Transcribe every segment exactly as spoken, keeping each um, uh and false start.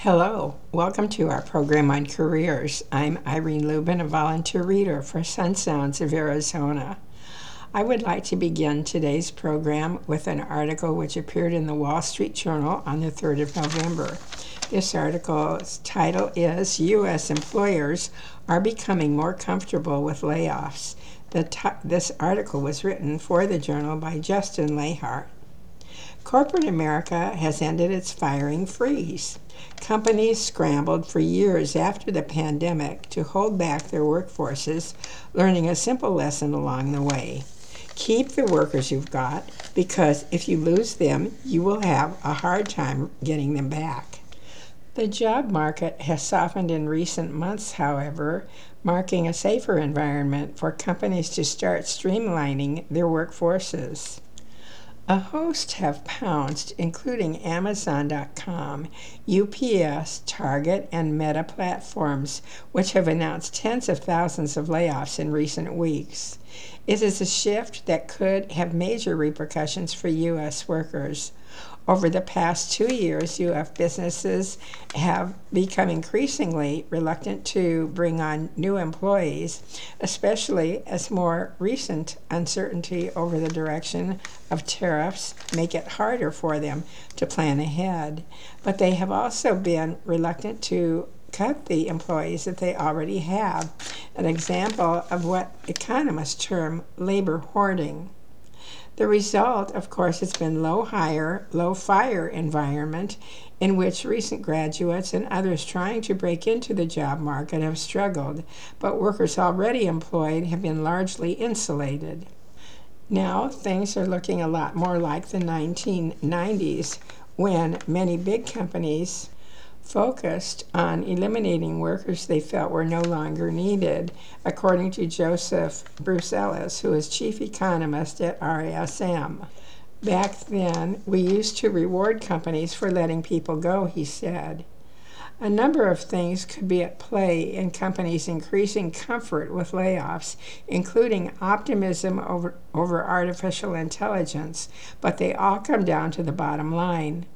Hello, welcome to our program on careers. I'm Irene Lubin, a volunteer reader for Sun Sounds of Arizona. I would like to begin today's program with an article which appeared in the Wall Street Journal on the third of November. This article's title is U S Employers Are Becoming More Comfortable with Layoffs. The t- this article was written for the journal by Justin Lahart. Corporate America has ended its firing freeze. Companies scrambled for years after the pandemic to hold back their workforces, learning a simple lesson along the way. Keep the workers you've got, because if you lose them, you will have a hard time getting them back. The job market has softened in recent months, however, marking a safer environment for companies to start streamlining their workforces. A host have pounced, including Amazon dot com, U P S, Target, and Meta platforms, which have announced tens of thousands of layoffs in recent weeks. It is a shift that could have major repercussions for U S workers. Over the past two years, U S businesses have become increasingly reluctant to bring on new employees, especially as more recent uncertainty over the direction of tariffs make it harder for them to plan ahead. But they have also been reluctant to cut the employees that they already have, an example of what economists term labor hoarding. The result, of course, has been low hire, low fire environment in which recent graduates and others trying to break into the job market have struggled, but workers already employed have been largely insulated. Now things are looking a lot more like the nineteen nineties, when many big companies focused on eliminating workers they felt were no longer needed, according to Joseph Bruce-Ellis, who is chief economist at R I S M. Back then, we used to reward companies for letting people go, he said. A number of things could be at play in companies' increasing comfort with layoffs, including optimism over, over artificial intelligence, but they all come down to the bottom line.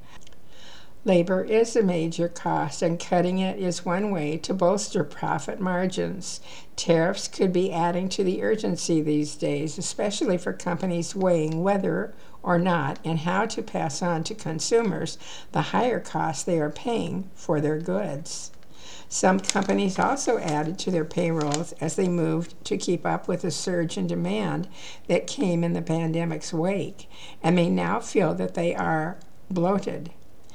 Labor is a major cost, and cutting it is one way to bolster profit margins. Tariffs could be adding to the urgency these days, especially for companies weighing whether or not and how to pass on to consumers the higher costs they are paying for their goods. Some companies also added to their payrolls as they moved to keep up with the surge in demand that came in the pandemic's wake, and may now feel that they are bloated.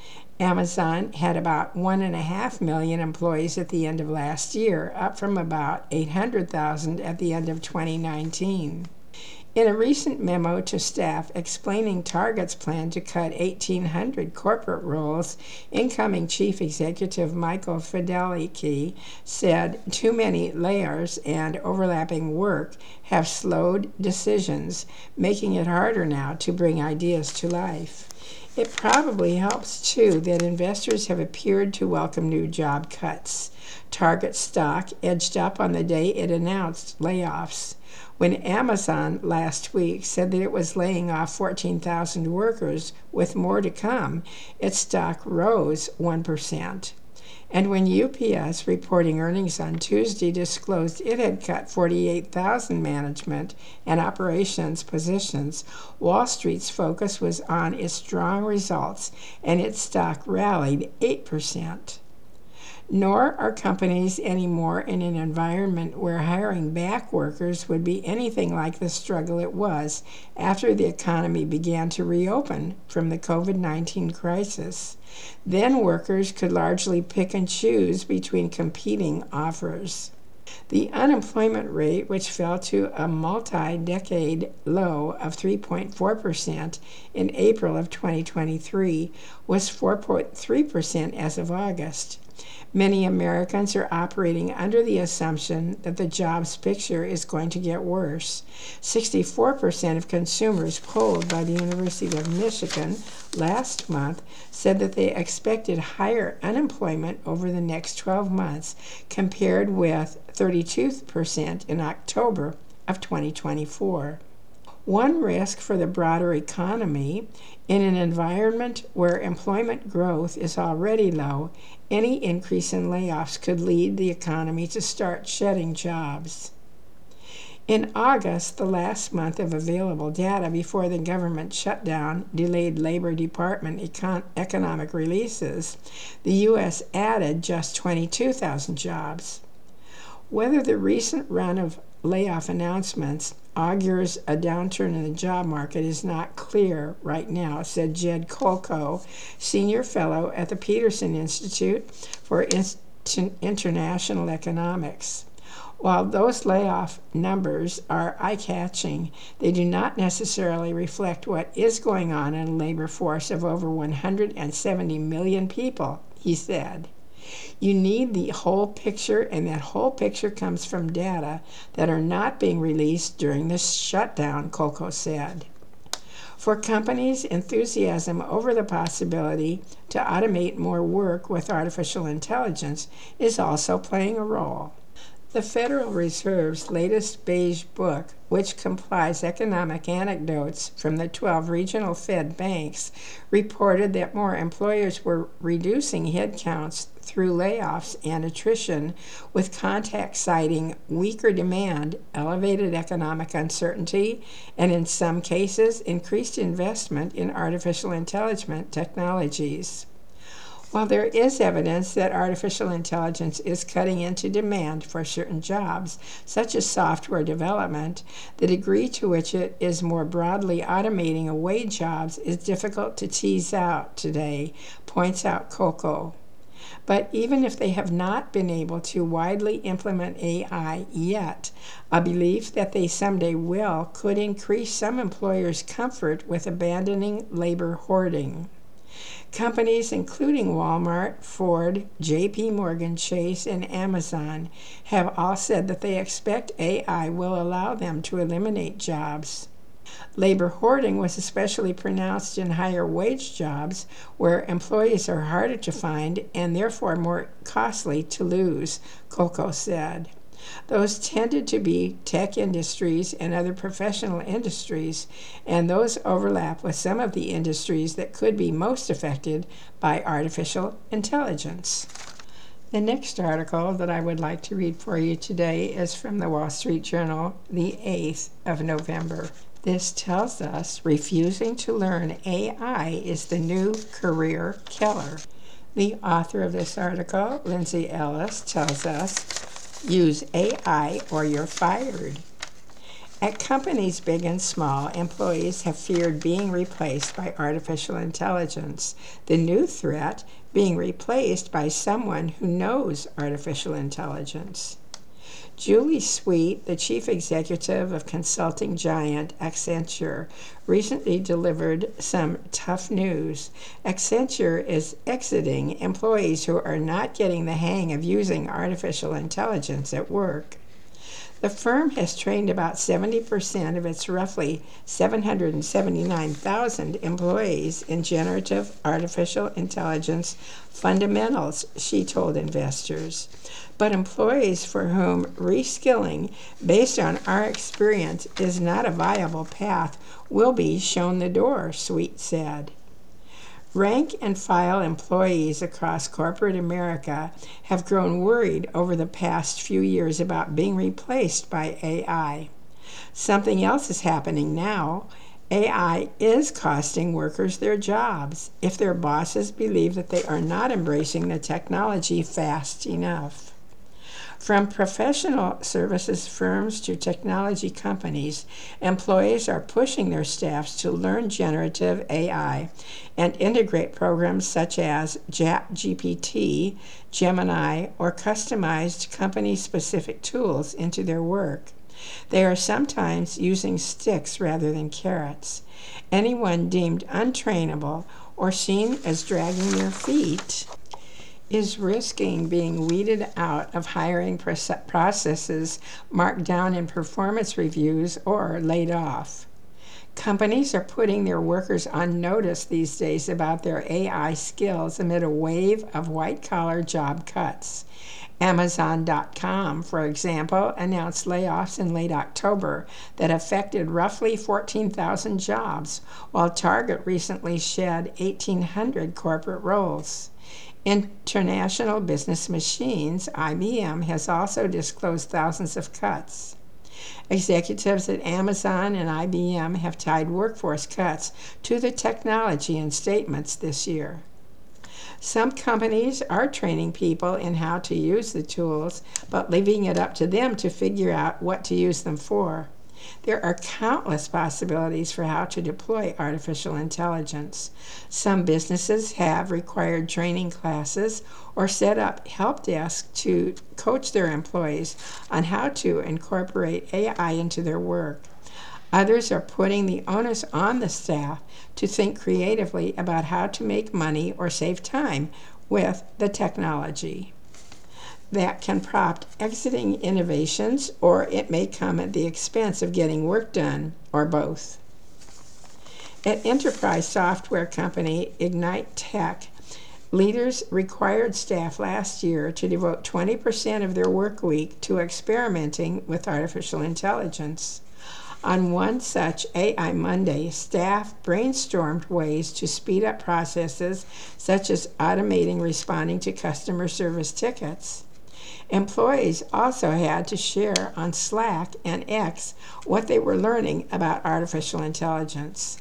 Amazon had about one and a half million employees at the end of last year, up from about eight hundred thousand at the end of twenty nineteen. In a recent memo to staff explaining Target's plan to cut eighteen hundred corporate roles, incoming Chief Executive Michael Fidelki said too many layers and overlapping work have slowed decisions, making it harder now to bring ideas to life. It probably helps, too, that investors have appeared to welcome new job cuts. Target stock edged up on the day it announced layoffs. When Amazon last week said that it was laying off fourteen thousand workers with more to come, its stock rose one percent. And when U P S, reporting earnings on Tuesday, disclosed it had cut forty-eight thousand management and operations positions, Wall Street's focus was on its strong results, and its stock rallied eight percent. Nor are companies anymore in an environment where hiring back workers would be anything like the struggle it was after the economy began to reopen from the covid nineteen crisis. Then workers could largely pick and choose between competing offers. The unemployment rate, which fell to a multi-decade low of three point four percent in April of twenty twenty-three, was four point three percent as of August. Many Americans are operating under the assumption that the jobs picture is going to get worse. sixty-four percent of consumers polled by the University of Michigan last month said that they expected higher unemployment over the next twelve months, compared with thirty-two percent in October of twenty twenty-four. One risk for the broader economy: in an environment where employment growth is already low, any increase in layoffs could lead the economy to start shedding jobs. In August, the last month of available data before the government shutdown delayed Labor Department econ- economic releases, the U S added just twenty-two thousand jobs. Whether the recent run of layoff announcements augurs a downturn in the job market is not clear right now, said Jed Kolko, senior fellow at the Peterson Institute for In- International Economics. While those layoff numbers are eye-catching, they do not necessarily reflect what is going on in a labor force of over one hundred seventy million people, he said. You need the whole picture, and that whole picture comes from data that are not being released during this shutdown, Kolko said. For companies, enthusiasm over the possibility to automate more work with artificial intelligence is also playing a role. The Federal Reserve's latest beige book, which compiles economic anecdotes from the twelve regional Fed banks, reported that more employers were reducing headcounts through layoffs and attrition, with contacts citing weaker demand, elevated economic uncertainty, and in some cases, increased investment in artificial intelligence technologies. While there is evidence that artificial intelligence is cutting into demand for certain jobs, such as software development, the degree to which it is more broadly automating away jobs is difficult to tease out today, points out Kolko. But even if they have not been able to widely implement A I yet, a belief that they someday will could increase some employers' comfort with abandoning labor hoarding. Companies including Walmart, Ford, J P Morgan Chase, and Amazon have all said that they expect A I will allow them to eliminate jobs. Labor hoarding was especially pronounced in higher wage jobs, where employees are harder to find and therefore more costly to lose, Kolko said. Those tended to be tech industries and other professional industries, and those overlap with some of the industries that could be most affected by artificial intelligence. The next article that I would like to read for you today is from the Wall Street Journal, the eighth of November. This tells us refusing to learn A I is the new career killer. The author of this article, Lindsay Ellis, tells us, use A I or you're fired. At companies big and small, employees have feared being replaced by artificial intelligence. The new threat, being replaced by someone who knows artificial intelligence. Julie Sweet, the chief executive of consulting giant Accenture, recently delivered some tough news. Accenture is exiting employees who are not getting the hang of using artificial intelligence at work. The firm has trained about seventy percent of its roughly seven hundred seventy-nine thousand employees in generative artificial intelligence fundamentals, she told investors. But employees for whom reskilling based on our experience is not a viable path will be shown the door, Sweet said. Rank and file employees across corporate America have grown worried over the past few years about being replaced by A I. Something else is happening now. A I is costing workers their jobs if their bosses believe that they are not embracing the technology fast enough. From professional services firms to technology companies, employees are pushing their staffs to learn generative A I and integrate programs such as ChatGPT, Gemini, or customized company-specific tools into their work. They are sometimes using sticks rather than carrots. Anyone deemed untrainable or seen as dragging their feet is risking being weeded out of hiring processes, marked down in performance reviews, or laid off. Companies are putting their workers on notice these days about their A I skills amid a wave of white-collar job cuts. Amazon dot com, for example, announced layoffs in late October that affected roughly fourteen thousand jobs, while Target recently shed eighteen hundred corporate roles. International Business Machines, I B M, has also disclosed thousands of cuts. Executives at Amazon and I B M have tied workforce cuts to the technology in statements this year. Some companies are training people in how to use the tools, but leaving it up to them to figure out what to use them for. There are countless possibilities for how to deploy artificial intelligence. Some businesses have required training classes or set up help desks to coach their employees on how to incorporate A I into their work. Others are putting the onus on the staff to think creatively about how to make money or save time with the technology. That can prompt exiting innovations, or it may come at the expense of getting work done, or both. At enterprise software company Ignite Tech, leaders required staff last year to devote twenty percent of their work week to experimenting with artificial intelligence. On one such A I Monday, staff brainstormed ways to speed up processes, such as automating responding to customer service tickets. Employees also had to share on Slack and X what they were learning about artificial intelligence.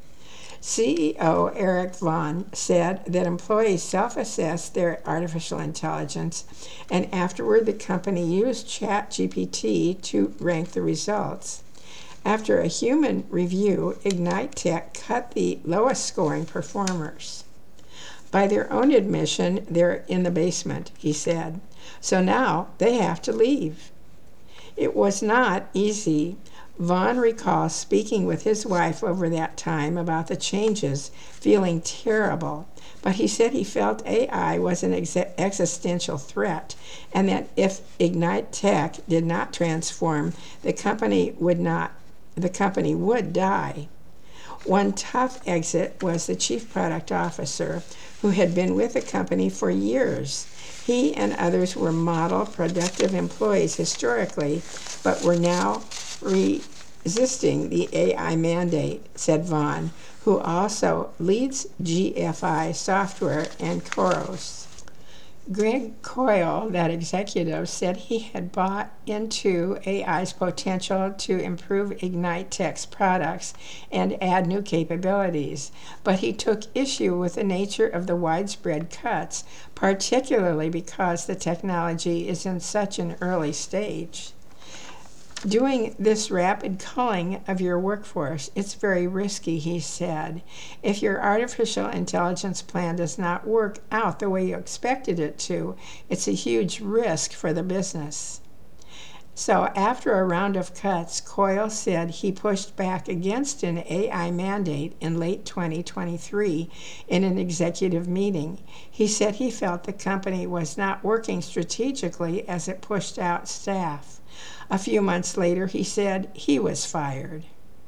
C E O Eric Vaughn said that employees self-assessed their artificial intelligence, and afterward the company used ChatGPT to rank the results. After a human review, Ignite Tech cut the lowest scoring performers. By their own admission, they're in the basement, he said. So now they have to leave. It was not easy. Vaughn recalls speaking with his wife over that time about the changes, feeling terrible. But he said he felt A I was an ex- existential threat, and that if Ignite Tech did not transform, the company would not the company would die. One tough exit was the chief product officer, who had been with the company for years. He and others were model productive employees historically, but were now resisting the A I mandate, said Vaughn, who also leads G F I Software and Khoros. Greg Coyle, that executive, said he had bought into A I's potential to improve Ignite Tech's products and add new capabilities, but he took issue with the nature of the widespread cuts, particularly because the technology is in such an early stage. Doing this rapid culling of your workforce, it's very risky, he said. If your artificial intelligence plan does not work out the way you expected it to, it's a huge risk for the business. So after a round of cuts, Coyle said he pushed back against an A I mandate in late twenty twenty-three in an executive meeting. He said he felt the company was not working strategically as it pushed out staff. A few months later, he said he was fired.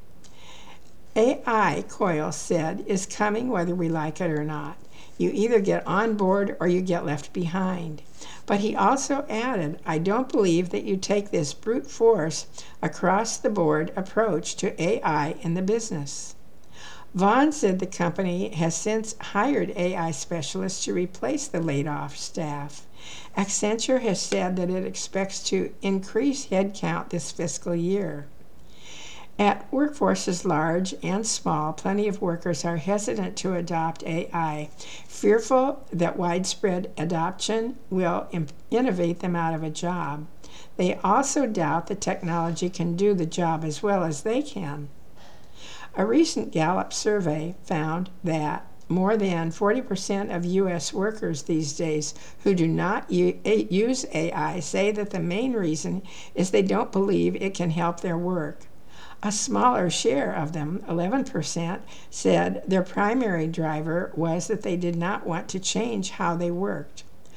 A I, Coyle said, is coming whether we like it or not. You either get on board or you get left behind. But he also added, I don't believe that you take this brute force, across-the-board approach to A I in the business. Vaughn said the company has since hired A I specialists to replace the laid-off staff. Accenture has said that it expects to increase headcount this fiscal year. At workforces large and small, plenty of workers are hesitant to adopt A I, fearful that widespread adoption will imp- innovate them out of a job. They also doubt the technology can do the job as well as they can. A recent Gallup survey found that more than forty percent of U S workers these days who do not u- a- use A I say that the main reason is they don't believe it can help their work. A smaller share of them, eleven percent, said their primary driver was that they did not want to change how they worked.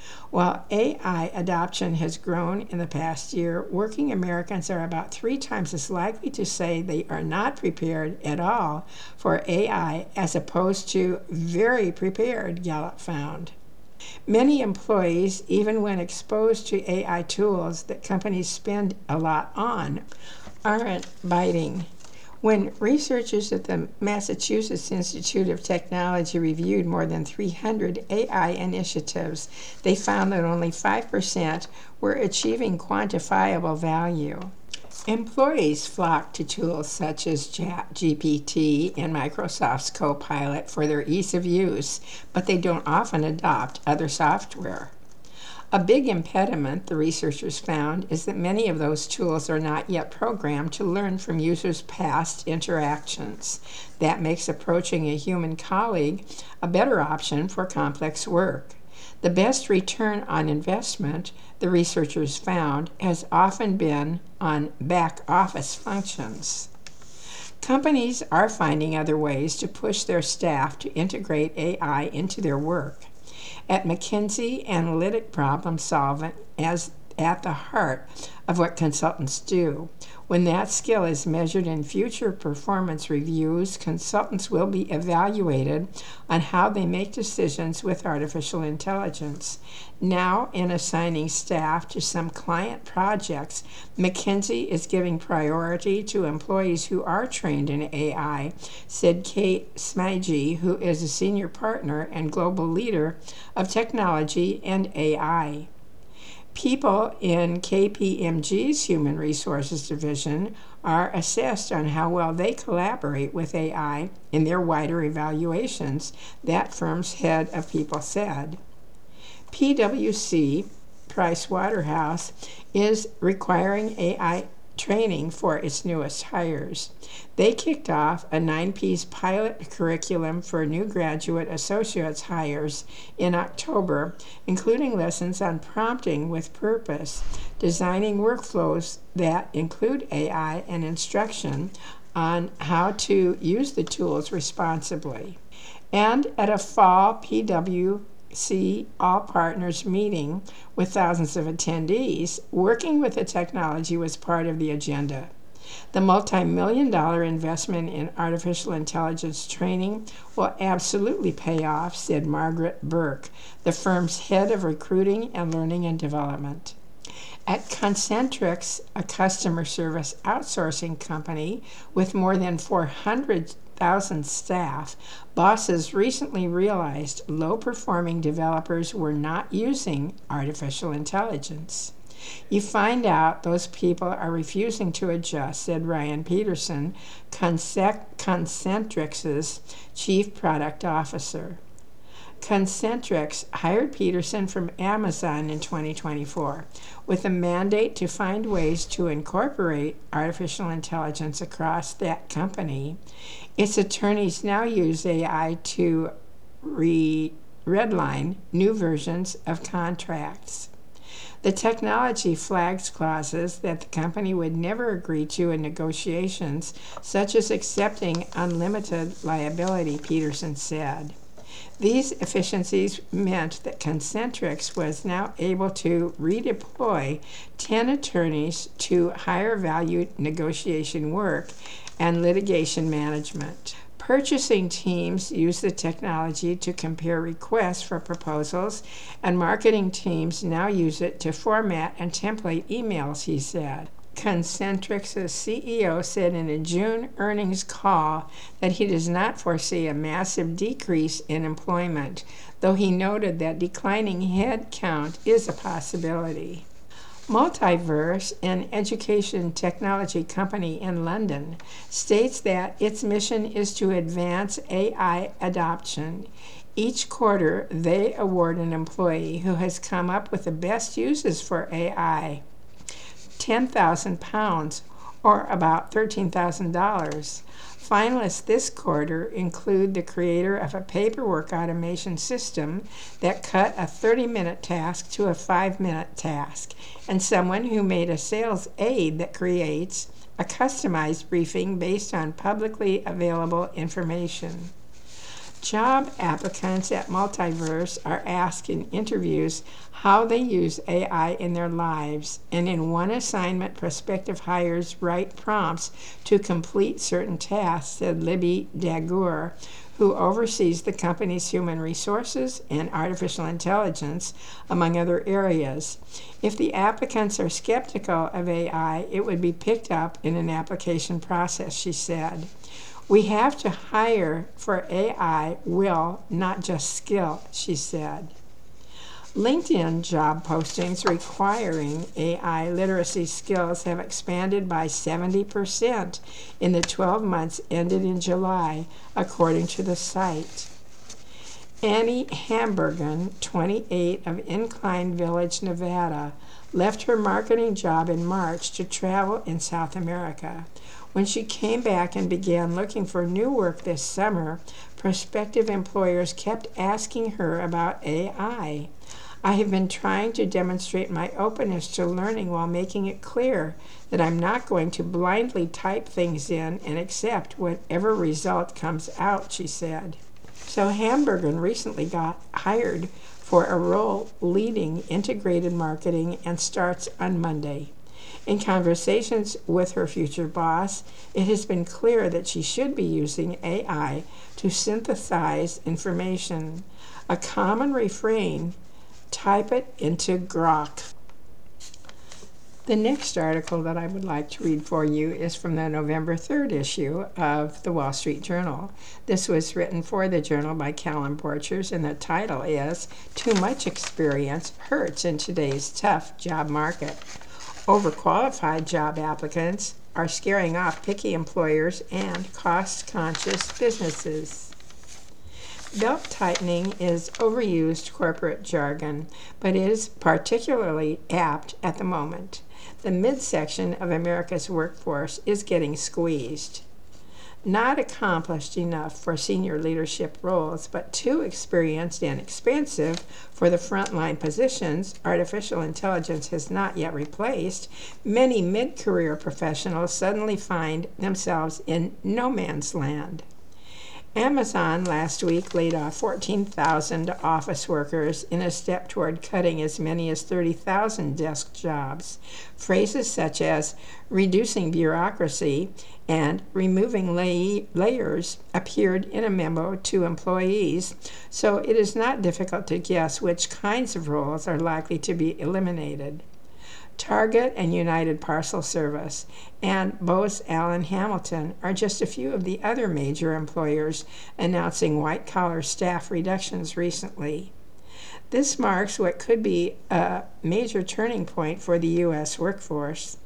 While A I adoption has grown in the past year, working Americans are about three times as likely to say they are not prepared at all for A I as opposed to very prepared, Gallup found. Many employees, even when exposed to A I tools that companies spend a lot on, aren't biting. When researchers at the Massachusetts Institute of Technology reviewed more than three hundred A I initiatives, they found that only five percent were achieving quantifiable value. Employees flock to tools such as ChatGPT and Microsoft's Copilot for their ease of use, but they don't often adopt other software. A big impediment, the researchers found, is that many of those tools are not yet programmed to learn from users' past interactions. That makes approaching a human colleague a better option for complex work. The best return on investment, the researchers found, has often been on back office functions. Companies are finding other ways to push their staff to integrate A I into their work. At McKinsey, analytic problem solving is at the heart of what consultants do. When that skill is measured in future performance reviews, consultants will be evaluated on how they make decisions with artificial intelligence. Now, in assigning staff to some client projects, McKinsey is giving priority to employees who are trained in A I, said Kate Smyge, who is a senior partner and global leader of technology and A I. People in K P M G's Human Resources Division are assessed on how well they collaborate with A I in their wider evaluations, that firm's head of people said. P W C, Price Waterhouse, is requiring A I training for its newest hires. They kicked off a nine-piece pilot curriculum for new graduate associates hires in October, including lessons on prompting with purpose, designing workflows that include A I, and instruction on how to use the tools responsibly. And at a fall P W C All Partners meeting with thousands of attendees, working with the technology was part of the agenda. The multi-million dollar investment in artificial intelligence training will absolutely pay off, said Margaret Burke, the firm's head of recruiting and learning and development. At Concentrix, a customer service outsourcing company with more than four hundred thousand staff, bosses recently realized low-performing developers were not using artificial intelligence. You find out those people are refusing to adjust, said Ryan Peterson, Concentrix's chief product officer. Concentrix hired Peterson from Amazon in twenty twenty-four with a mandate to find ways to incorporate artificial intelligence across that company. Its attorneys now use A I to re- redline new versions of contracts. The technology flags clauses that the company would never agree to in negotiations, such as accepting unlimited liability, Peterson said. These efficiencies meant that Concentrix was now able to redeploy ten attorneys to higher value negotiation work and litigation management. Purchasing teams use the technology to compare requests for proposals, and marketing teams now use it to format and template emails, he said. Concentrix's C E O said in a June earnings call that he does not foresee a massive decrease in employment, though he noted that declining head count is a possibility. Multiverse, an education technology company in London, states that its mission is to advance A I adoption. Each quarter, they award an employee who has come up with the best uses for A I ten thousand pounds, or about thirteen thousand dollars. Finalists this quarter include the creator of a paperwork automation system that cut a thirty-minute task to a five-minute task, and someone who made a sales aid that creates a customized briefing based on publicly available information. Job applicants at Multiverse are asked in interviews how they use A I in their lives, and in one assignment, prospective hires write prompts to complete certain tasks, said Libby Dagur, who oversees the company's human resources and artificial intelligence, among other areas. If the applicants are skeptical of A I, it would be picked up in an application process, she said. We have to hire for A I will, not just skill, she said. LinkedIn job postings requiring A I literacy skills have expanded by seventy percent in the twelve months ended in July, according to the site. Annie Hamburgen, twenty-eight, of Incline Village, Nevada, left her marketing job in March to travel in South America. When she came back and began looking for new work this summer, prospective employers kept asking her about A I. I have been trying to demonstrate my openness to learning while making it clear that I'm not going to blindly type things in and accept whatever result comes out, she said. So Hamburgen recently got hired for a role leading integrated marketing and starts on Monday. In conversations with her future boss, it has been clear that she should be using A I to synthesize information. A common refrain: type it into Grok. The next article that I would like to read for you is from the November third issue of the Wall Street Journal. This was written for the Journal by Callum Borchers, and the title is "Too Much Experience Hurts in Today's Tough Job Market." Overqualified job applicants are scaring off picky employers and cost-conscious businesses. Belt-tightening is overused corporate jargon, but is particularly apt at the moment. The midsection of America's workforce is getting squeezed. Not accomplished enough for senior leadership roles, but too experienced and expensive for the frontline positions artificial intelligence has not yet replaced, many mid-career professionals suddenly find themselves in no man's land. Amazon last week laid off fourteen thousand office workers in a step toward cutting as many as thirty thousand desk jobs. Phrases such as reducing bureaucracy and removing lay- layers appeared in a memo to employees, so it is not difficult to guess which kinds of roles are likely to be eliminated. Target and United Parcel Service and Booz Allen Hamilton are just a few of the other major employers announcing white-collar staff reductions recently. This marks what could be a major turning point for the U S workforce.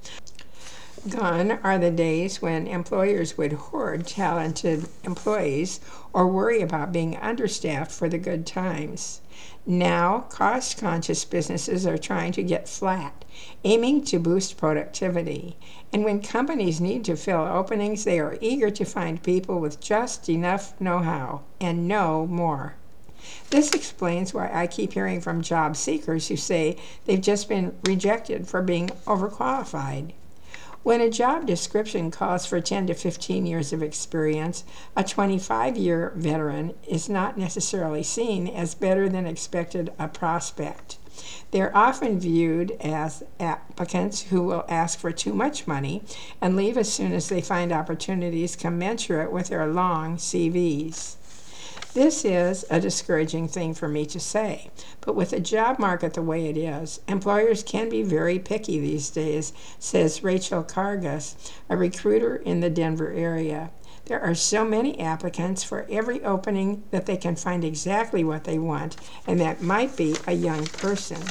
Gone are the days when employers would hoard talented employees or worry about being understaffed for the good times. Now, cost-conscious businesses are trying to get flat, aiming to boost productivity. And when companies need to fill openings, they are eager to find people with just enough know-how and no more. This explains why I keep hearing from job seekers who say they've just been rejected for being overqualified. When a job description calls for ten to fifteen years of experience, a twenty-five-year veteran is not necessarily seen as better than expected a prospect. They're often viewed as applicants who will ask for too much money and leave as soon as they find opportunities commensurate with their long C Vs. This is a discouraging thing for me to say, but with the job market the way it is, employers can be very picky these days, says Rachel Kargas, a recruiter in the Denver area. There are so many applicants for every opening that they can find exactly what they want, and that might be a young person.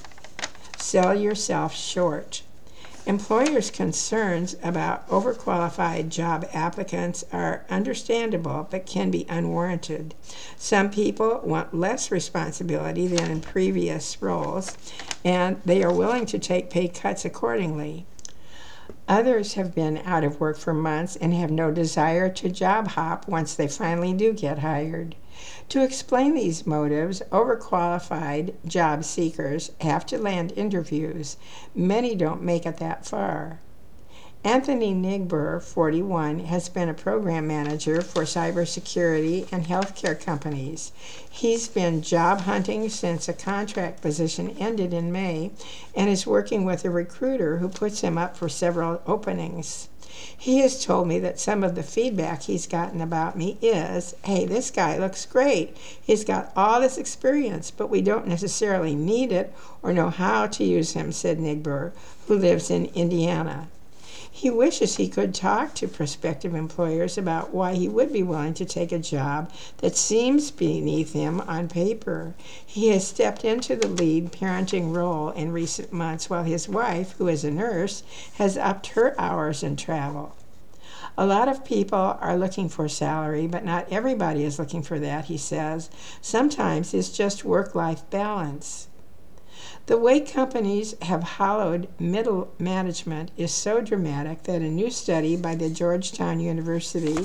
Sell yourself short. Employers' concerns about overqualified job applicants are understandable but can be unwarranted. Some people want less responsibility than in previous roles, and they are willing to take pay cuts accordingly. Others have been out of work for months and have no desire to job hop once they finally do get hired. To explain these motives, overqualified job seekers have to land interviews. Many don't make it that far. Anthony Nigber, forty-one, has been a program manager for cybersecurity and healthcare companies. He's been job hunting since a contract position ended in May and is working with a recruiter who puts him up for several openings. He has told me that some of the feedback he's gotten about me is, hey, this guy looks great. He's got all this experience, but we don't necessarily need it or know how to use him, said Nigber, who lives in Indiana. He wishes he could talk to prospective employers about why he would be willing to take a job that seems beneath him on paper. He has stepped into the lead parenting role in recent months while his wife, who is a nurse, has upped her hours and travel. A lot of people are looking for salary, but not everybody is looking for that, he says. Sometimes it's just work-life balance. The way companies have hollowed middle management is so dramatic that a new study by the Georgetown University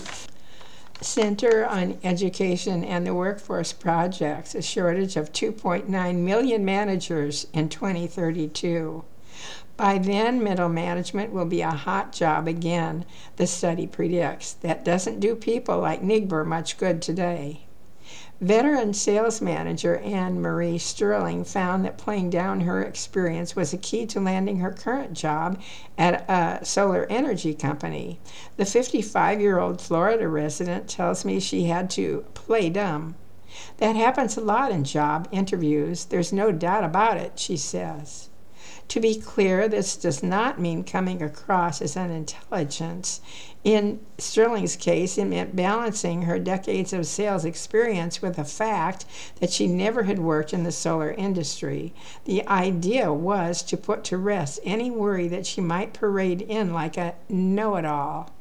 Center on Education and the Workforce projects a shortage of two point nine million managers in twenty thirty-two. By then, middle management will be a hot job again, the study predicts. That doesn't do people like Nigber much good today. Veteran sales manager Anne Marie Sterling found that playing down her experience was a key to landing her current job at a solar energy company. The fifty-five-year-old Florida resident tells me she had to play dumb. That happens a lot in job interviews. There's no doubt about it, she says. To be clear, this does not mean coming across as unintelligent. In Sterling's case, it meant balancing her decades of sales experience with the fact that she never had worked in the solar industry. The idea was to put to rest any worry that she might parade in like a know-it-all.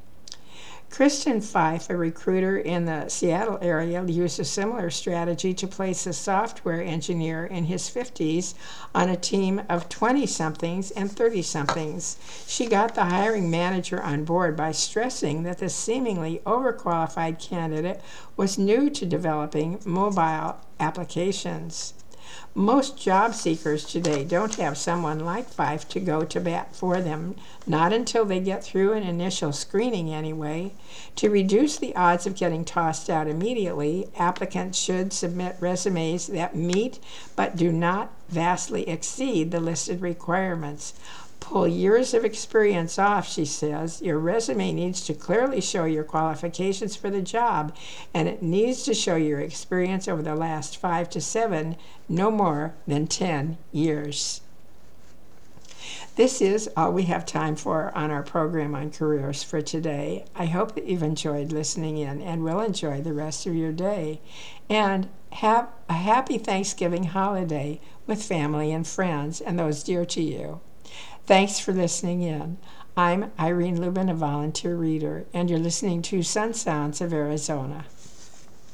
Kristen Fife, a recruiter in the Seattle area, used a similar strategy to place a software engineer in his fifties on a team of twenty-somethings and thirty-somethings. She got the hiring manager on board by stressing that the seemingly overqualified candidate was new to developing mobile applications. Most job seekers today don't have someone like Fife to go to bat for them, not until they get through an initial screening anyway. To reduce the odds of getting tossed out immediately, applicants should submit resumes that meet but do not vastly exceed the listed requirements. Pull years of experience off, she says. Your resume needs to clearly show your qualifications for the job, and it needs to show your experience over the last five to seven, no more than ten years. This is all we have time for on our program on careers for today. I hope that you've enjoyed listening in and will enjoy the rest of your day. And have a happy Thanksgiving holiday with family and friends and those dear to you. Thanks for listening in. I'm Irene Lubin, a volunteer reader, and you're listening to Sun Sounds of Arizona.